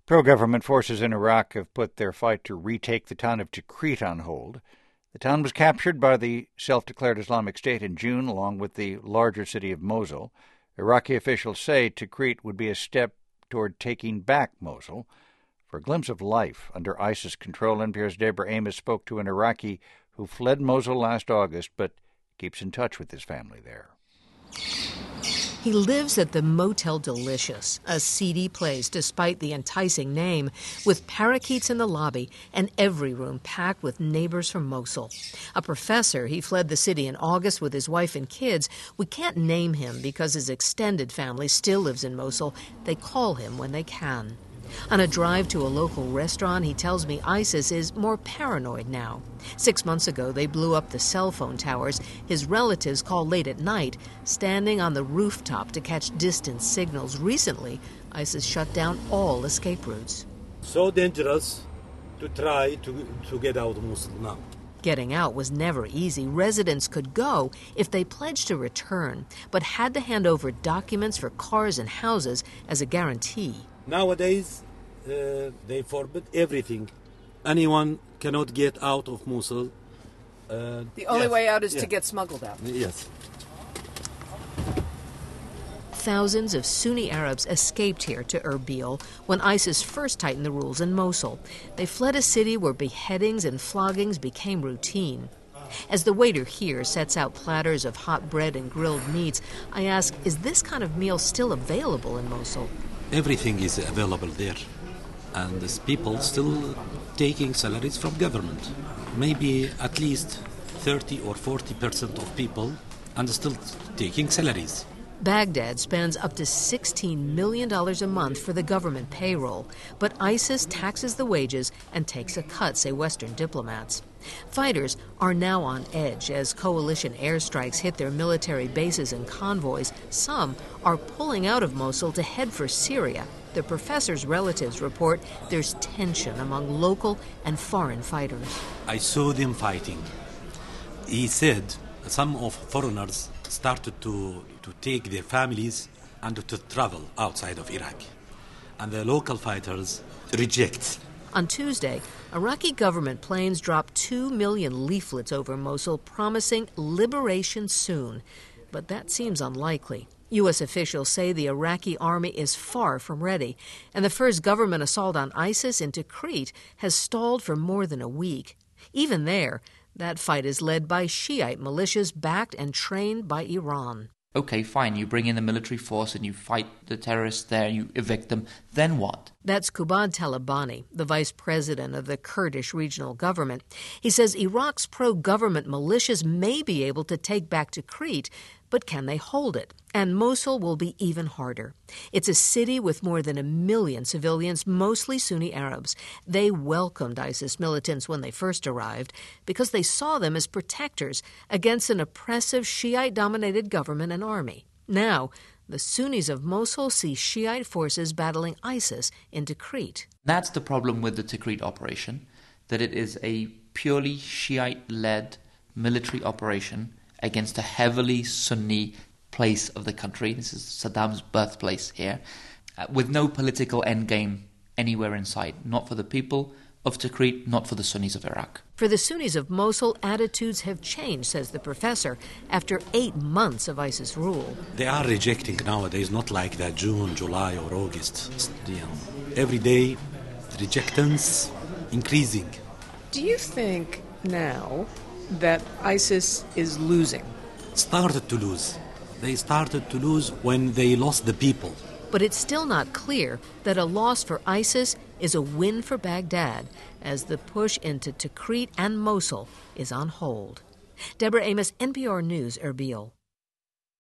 Pro-government forces in Iraq have put their fight to retake the town of Tikrit on hold. The town was captured by the self-declared Islamic State in June, along with the larger city of Mosul. Iraqi officials say Tikrit would be a step toward taking back Mosul. For a glimpse of life under ISIS control, NPR's Deborah Amos spoke to an Iraqi who fled Mosul last August but keeps in touch with his family there. He lives at the Motel Delicious, a seedy place despite the enticing name, with parakeets in the lobby and every room packed with neighbors from Mosul. A professor, he fled the city in August with his wife and kids. We can't name him because his extended family still lives in Mosul. They call him when they can. On a drive to a local restaurant, he tells me ISIS is more paranoid now. 6 months ago, they blew up the cell phone towers. His relatives call late at night, standing on the rooftop to catch distant signals. Recently, ISIS shut down all escape routes. So dangerous to try to get out of Mosul now. Getting out was never easy. Residents could go if they pledged to return, but had to hand over documents for cars and houses as a guarantee. Nowadays, they forbid everything. Anyone cannot get out of Mosul. The only way out is to get smuggled out. Yes. Thousands of Sunni Arabs escaped here to Erbil when ISIS first tightened the rules in Mosul. They fled a city where beheadings and floggings became routine. As the waiter here sets out platters of hot bread and grilled meats, I ask, is this kind of meal still available in Mosul? Everything is available there, and these people still taking salaries from government. Maybe at least 30 or 40% of people and still taking salaries. Baghdad spends up to $16 million a month for the government payroll, but ISIS taxes the wages and takes a cut, say Western diplomats. Fighters are now on edge as coalition airstrikes hit their military bases and convoys. Some are pulling out of Mosul to head for Syria. The professor's relatives report there's tension among local and foreign fighters. I saw them fighting. He said some of foreigners started to take their families and to travel outside of Iraq. And the local fighters reject. On Tuesday, Iraqi government planes dropped 2 million leaflets over Mosul promising liberation soon. But that seems unlikely. U.S. officials say the Iraqi army is far from ready, and the first government assault on ISIS into Tikrit has stalled for more than a week. Even there, that fight is led by Shiite militias backed and trained by Iran. Okay, fine, you bring in the military force and you fight the terrorists there, you evict them, then what? That's Kubad Talabani, the vice president of the Kurdish regional government. He says Iraq's pro-government militias may be able to take back Tikrit, but can they hold it? And Mosul will be even harder. It's a city with more than 1 million civilians, mostly Sunni Arabs. They welcomed ISIS militants when they first arrived because they saw them as protectors against an oppressive Shiite-dominated government and army. Now, the Sunnis of Mosul see Shiite forces battling ISIS in Tikrit. That's the problem with the Tikrit operation, that it is a purely Shiite-led military operation against a heavily Sunni place of the country. This is Saddam's birthplace here, with no political endgame anywhere in sight, not for the people of Tikrit, not for the Sunnis of Iraq. For the Sunnis of Mosul, attitudes have changed, says the professor, after 8 months of ISIS rule. They are rejecting nowadays, not like that June, July, or August. Every day, the rejectance increasing. Do you think now that ISIS is losing? Started to lose. They started to lose when they lost the people. But it's still not clear that a loss for ISIS is a win for Baghdad, as the push into Tikrit and Mosul is on hold. Deborah Amos, NPR News, Erbil.